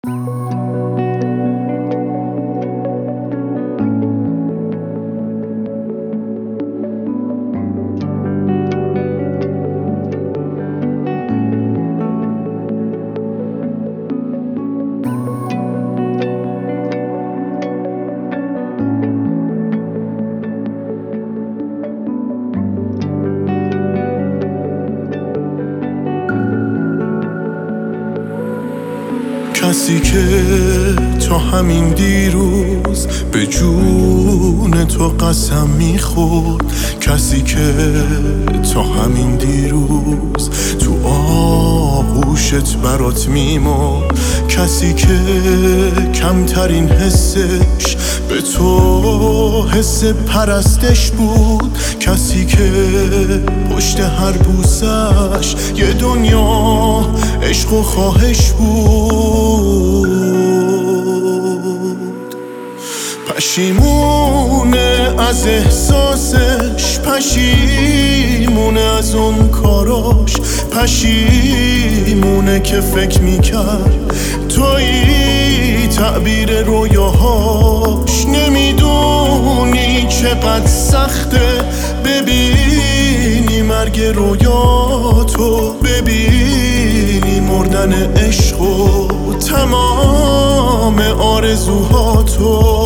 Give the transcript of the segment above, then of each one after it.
کسی که تا همین دیروز به جون تو قسم میخورد، کسی که تا همین دیروز تو آغوشت برات میمرد، کسی که کمترین حسش به تو حس پرستش بود، کسی که پشت هر بوسش یه دنیا عشق و خواهش بود. پشیمونه از احساسش، پشیمونه از اون کاراش، پشیمونه که فکر میکرد تویی تعبیر رویاهاش. نمیدونی چقدر سخته ببینی مرگ رویاتو، ببینی مردن عشق و تمام آرزوهاتو.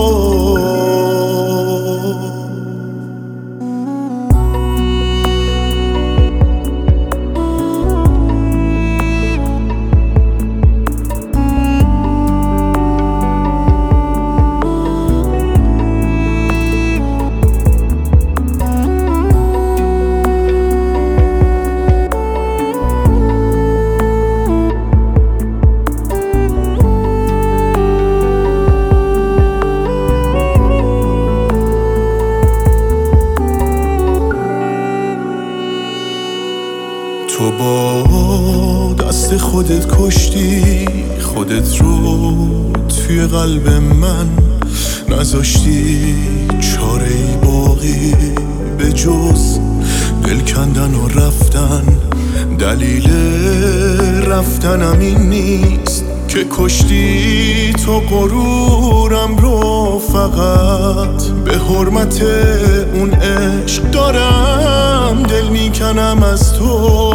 تو با دست خودت کشتی خودت رو، توی قلب من نذاشتی چاره‌ای باقی به جز دل کندن و رفتن. دلیل رفتنم این نیست که کشتی تو غرورم رو، فقط به حرمت اون عشق دارم دل میکنم از تو.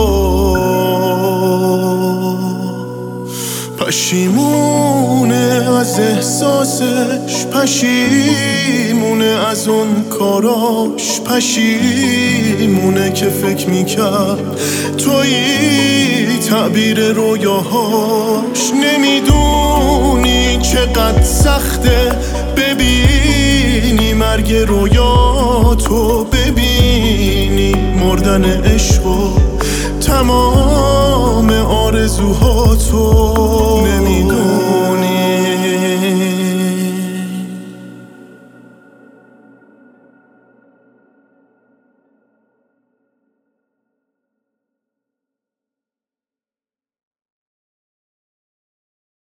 پشیمونه از احساسش، پشیمونه از اون کاراش، پشیمونه که فکر میکرد تویی تعبیر رویاهاش. نمیدونی چقدر سخته ببینی مرگ رویاتو، ببینی مردن عشق و تمام آرزوهاتو.